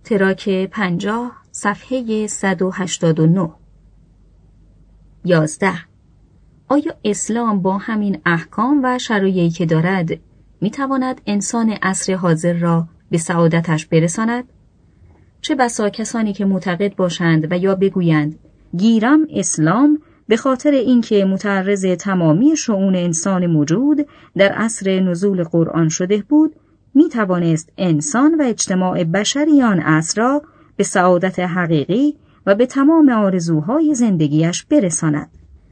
تراک 50 صفحه 189. 11. آیا اسلام با همین احکام و شرایعی که دارد میتواند انسان عصر حاضر را به سعادتش برساند؟ چه بسا کسانی که معتقد باشند و یا بگویند گیرم اسلام به خاطر اینکه متعرض تمامی شؤون انسان موجود در عصر نزول قرآن شده بود، می توانست انسان و اجتماع بشری آن عصر را به سعادت حقیقی و به تمام آرزوهای زندگیش برساند.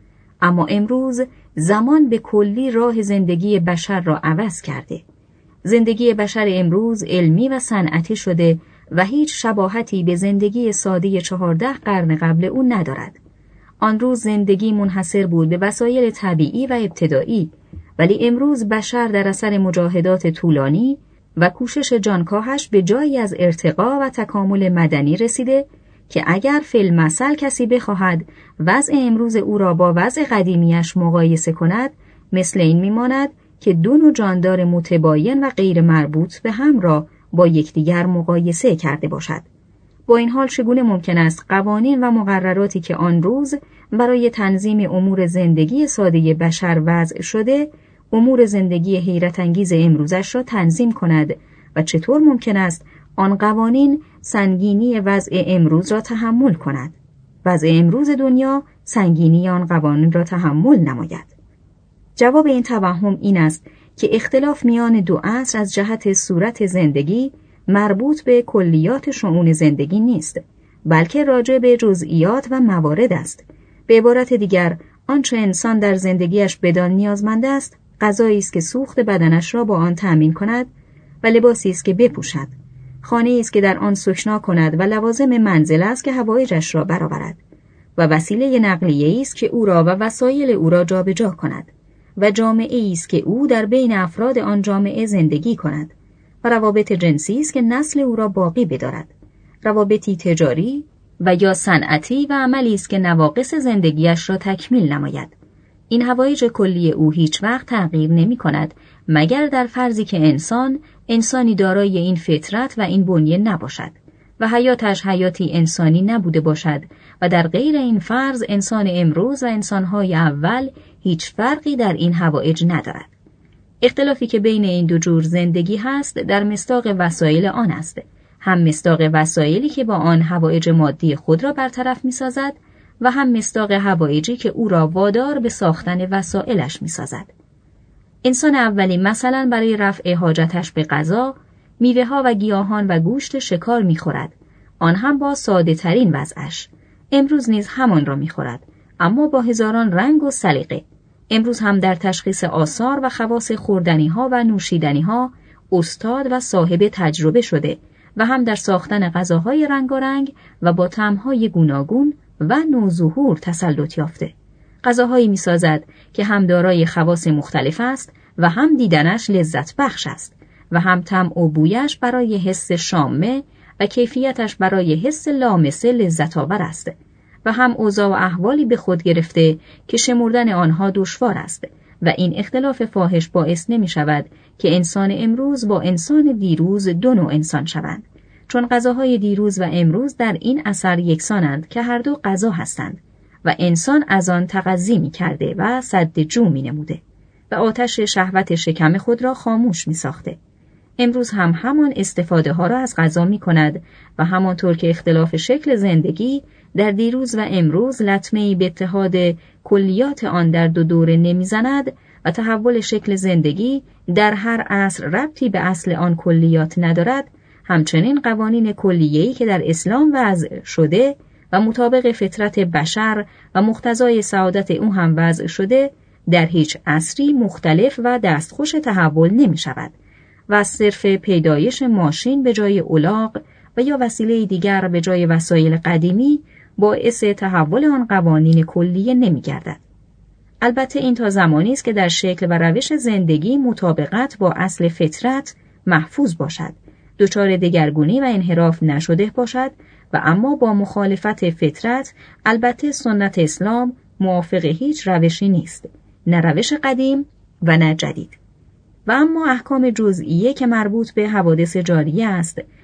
اما امروز زمان به کلی راه زندگی بشر را عوض کرده. زندگی بشر امروز علمی و صنعتی شده و هیچ شباهتی به زندگی ساده 14 قرن قبل او ندارد. آن روز زندگی منحصر بود به وسایل طبیعی و ابتدایی، ولی امروز بشر در اثر مجاهدات طولانی و کوشش جانکاهش به جایی از ارتقا و تکامل مدنی رسیده که اگر فی المثل کسی بخواهد وضع امروز او را با وضع قدیمیش مقایسه کند، مثل این میماند که دو نوع جاندار متباین و غیر مربوط به هم را با یکدیگر مقایسه کرده باشد. با این حال چگونه ممکن است قوانین و مقرراتی که آن روز برای تنظیم امور زندگی ساده بشر وضع شده، امور زندگی حیرت انگیز امروزش را تنظیم کند و چطور ممکن است آن قوانین سنگینی وضع امروز را تحمل کند؟ وضع امروز دنیا سنگینی آن قوانین را تحمل نماید. جواب این توهم این است که اختلاف میان دو عصر از جهت صورت زندگی مربوط به کلیات شؤون زندگی نیست، بلکه راجع به جزئیات و موارد است. به عبارت دیگر، آنچه انسان در زندگیش بدان نیازمند است، غذایی است که سوخت بدنش را با آن تأمین کند و لباسی است که بپوشد، خانه‌ای است که در آن سکنا کند و لوازم منزل است که حوایجش را برآورد و وسیله نقلیه‌ای است که او را و وسایل او را جابجا کند و جامعه‌ای است که او در بین افراد آن جامعه زندگی کند و روابط جنسی است که نسل او را باقی بدارد، روابطی تجاری و یا صنعتی و عملی است که نواقص زندگیش را تکمیل نماید. این حوایج کلی او هیچ وقت تغییر نمی کند مگر در فرضی که انسانی دارای این فطرت و این بنیه نباشد و حیاتش حیاتی انسانی نبوده باشد و در غیر این فرض انسان امروز و انسانهای اول هیچ فرقی در این حوایج ندارد. اختلافی که بین این دو جور زندگی هست در مصداق وسایل آن است، هم مصداق وسایلی که با آن حوایج مادی خود را برطرف می سازد و هم مصداق حوایجی که او را وادار به ساختن وسایلش می سازد. انسان اولی مثلا برای رفع حاجتش به غذا، میوه ها و گیاهان و گوشت شکار می خورد، آن هم با ساده ترین وضعش. امروز نیز همان را می خورد، اما با هزاران رنگ و سلیقه. امروز هم در تشخیص آثار و خواص خوردنی ها و نوشیدنی ها استاد و صاحب تجربه شده و هم در ساختن غذاهای رنگارنگ و با طعم‌های گوناگون و نوظهور تسلط یافته. غذاهایی می‌سازد که هم دارای خواص مختلف است و هم دیدنش لذت بخش است و هم طعم و بویش برای حس شامه و کیفیتش برای حس لامسه لذت آور است و هم اوضاع و احوالی به خود گرفته که شمردن آنها دشوار است و این اختلاف فاحش باعث نمی شود که انسان امروز با انسان دیروز دو نوع انسان شوند، چون غذاهای دیروز و امروز در این اثر یکسانند که هر دو غذا هستند و انسان از آن تغذی می کرده و سد جو می نموده و آتش شهوت شکم خود را خاموش می ساخته. امروز هم همان استفاده ها را از غذا می کند و همانطور که اختلاف شکل زندگی در دیروز و امروز لطمه‌ای به اتحاد کلیات آن در دو دوره نمی زند و تحول شکل زندگی در هر عصر ربطی به اصل آن کلیات ندارد، همچنین قوانین کلیه‌ای که در اسلام وضع شده و مطابق فطرت بشر و مقتضای سعادت او هم وضع شده، در هیچ عصری مختلف و دستخوش تحول نمی شود و از صرف پیدایش ماشین به جای الاغ و یا وسیله دیگر به جای وسایل قدیمی باعث تحول آن قوانین کلیه نمی گردد. البته این تا زمانی است که در شکل و روش زندگی مطابقت با اصل فطرت محفوظ باشد، دچار دگرگونی و انحراف نشده باشد و اما با مخالفت فطرت البته سنت اسلام موافق هیچ روشی نیست، نه روش قدیم و نه جدید. و اما احکام جزئیه که مربوط به حوادث جاریه است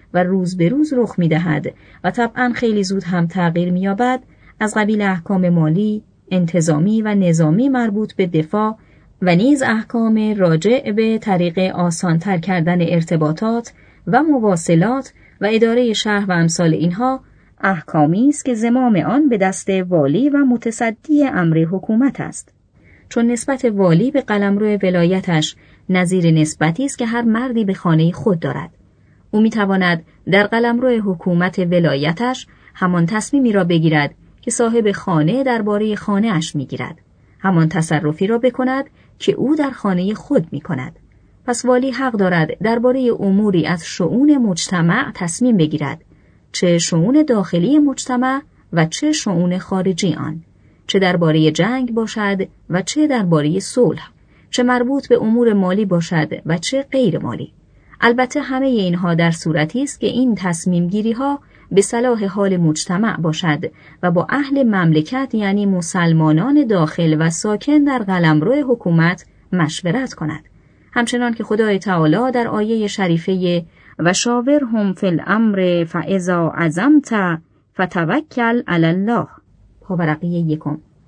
و روز به روز رخ می‌دهد و طبعاً خیلی زود هم تغییر می‌یابد، از قبیل احکام مالی، انتظامی و نظامی مربوط به دفاع و نیز احکام راجع به طریق آسان‌تر کردن ارتباطات و مواصلات و اداره شهر و امثال اینها، احکامی است که زمام آن به دست والی و متصدی امر حکومت است. چون نسبت والی به قلمرو ولایتش نظیر نسبتی است که هر مردی به خانه خود دارد. او می‌تواند در قلمرو حکومت ولایتش همان تصمیمی را بگیرد که صاحب خانه درباره خانه اش می‌گیرد، همان تصرفی را بکند که او در خانه خود می‌کند. پس والی حق دارد درباره اموری از شؤون مجتمع تصمیم بگیرد، چه شؤون داخلی مجتمع و چه شؤون خارجی آن، چه درباره جنگ باشد و چه درباره صلح، چه مربوط به امور مالی باشد و چه غیر مالی. البته همه اینها در صورتی است که این تصمیم گیری ها به صلاح حال مجتمع باشد و با اهل مملکت یعنی مسلمانان داخل و ساکن در قلمرو حکومت مشورت کند. همچنان که خدای تعالی در آیه شریفه و شاورهم فی الامر فاذا عزمت فتوکل علی الله پاورقی 1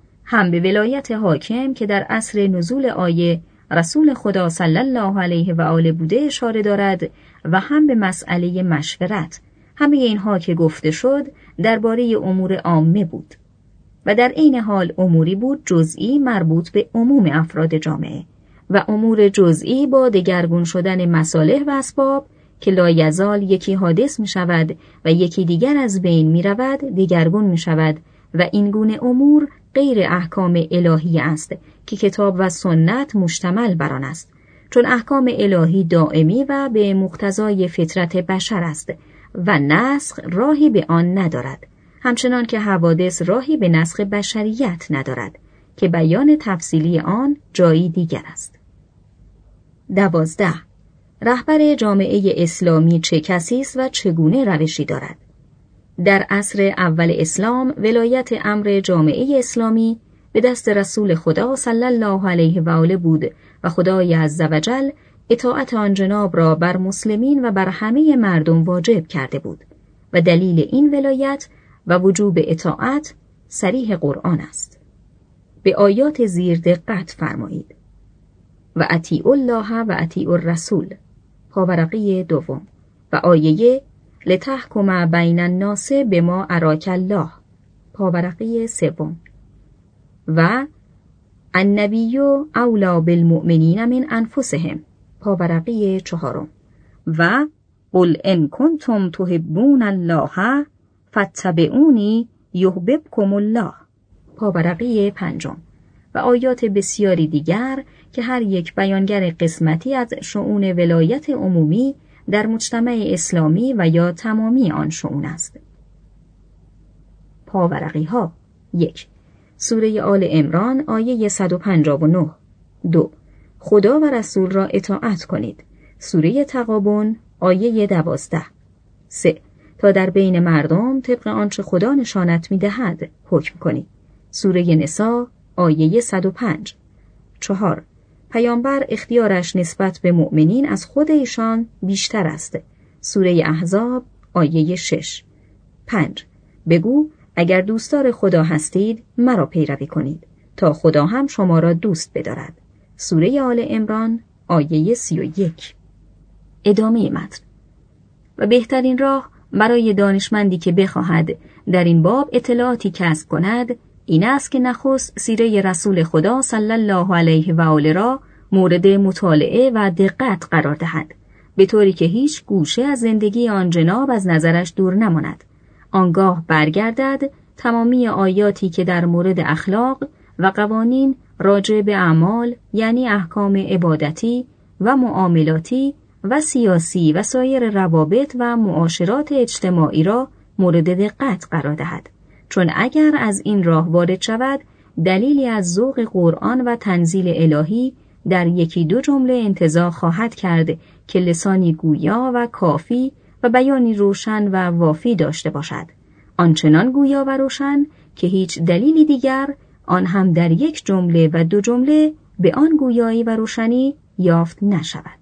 هم به ولایت حاکم که در عصر نزول آیه رسول خدا صلی الله علیه و آله بوده اشاره دارد و هم به مسئله مشورت. همه اینها که گفته شد درباره امور عامه بود و در عین حال اموری بود جزئی مربوط به عموم افراد جامعه و امور جزئی با دگرگون شدن مصالح و اسباب که لایزال یکی حادث می شود و یکی دیگر از بین می رود دگرگون می شود و این گونه امور غیر احکام الهی است که کتاب و سنت مشتمل بر آن است، چون احکام الهی دائمی و به مقتضای فطرت بشر است و نسخ راهی به آن ندارد، همچنان که حوادث راهی به نسخ بشریت ندارد که بیان تفصیلی آن جایی دیگر است. 12. رهبر جامعه اسلامی چه کسی است و چگونه روشی دارد؟ در عصر اول اسلام ولایت امر جامعه اسلامی به دست رسول خدا صلی الله علیه و آله بود و خدای عزوجل اطاعت آن جناب را بر مسلمین و بر همه مردم واجب کرده بود و دلیل این ولایت و وجوب اطاعت صریح قرآن است. به آیات زیر دقت فرمایید: و اطیعوا الله و اطیعوا الرسول پاورقی 2 و آیه لتحکم بین الناس بما اراک الله پاورقی 3 و النبی اولی بالمؤمنین من انفسهم پاورقی 4 و قل ان کنتم تحبون الله فاتبعونی یحببکم الله پاورقی 5 و آیات بسیاری دیگر که هر یک بیانگر قسمتی از شؤون ولایت عمومی در مجتمع اسلامی و یا تمامی آن شؤون است. پاورقی ها 1. سوره آل عمران آیه 159 2. خدا و رسول را اطاعت کنید. سوره تغابن آیه 12 3. تا در بین مردم طبق آنچه خدا نشانت می‌دهد حکم کنید. سوره نساء آیه 105 4. پیامبر اختیارش نسبت به مؤمنین از خود ایشان بیشتر است. سوره احزاب آیه 6 5. بگو اگر دوستدار خدا هستید مرا پیروی کنید تا خدا هم شما را دوست بدارد. سوره آل عمران آیه 31. ادامه متن. و بهترین راه برای دانشمندی که بخواهد در این باب اطلاعاتی کسب کند این است که نخست سیره رسول خدا صلی الله علیه و آله را مورد مطالعه و دقت قرار دهد، به طوری که هیچ گوشه از زندگی آن جناب از نظرش دور نماند. آنگاه برگردد تمامی آیاتی که در مورد اخلاق و قوانین راجع به اعمال یعنی احکام عبادتی و معاملاتی و سیاسی و سایر روابط و معاشرات اجتماعی را مورد دقت قرار دهد، چون اگر از این راه وارد شود دلیلی از ذوق قرآن و تنزیل الهی در 1-2 جمله انتزاع خواهد کرد که لسانی گویا و کافی و بیانی روشن و وافی داشته باشد، آنچنان گویا و روشن که هیچ دلیلی دیگر آن هم در 1 جمله و 2 جمله به آن گویایی و روشنی یافت نشود.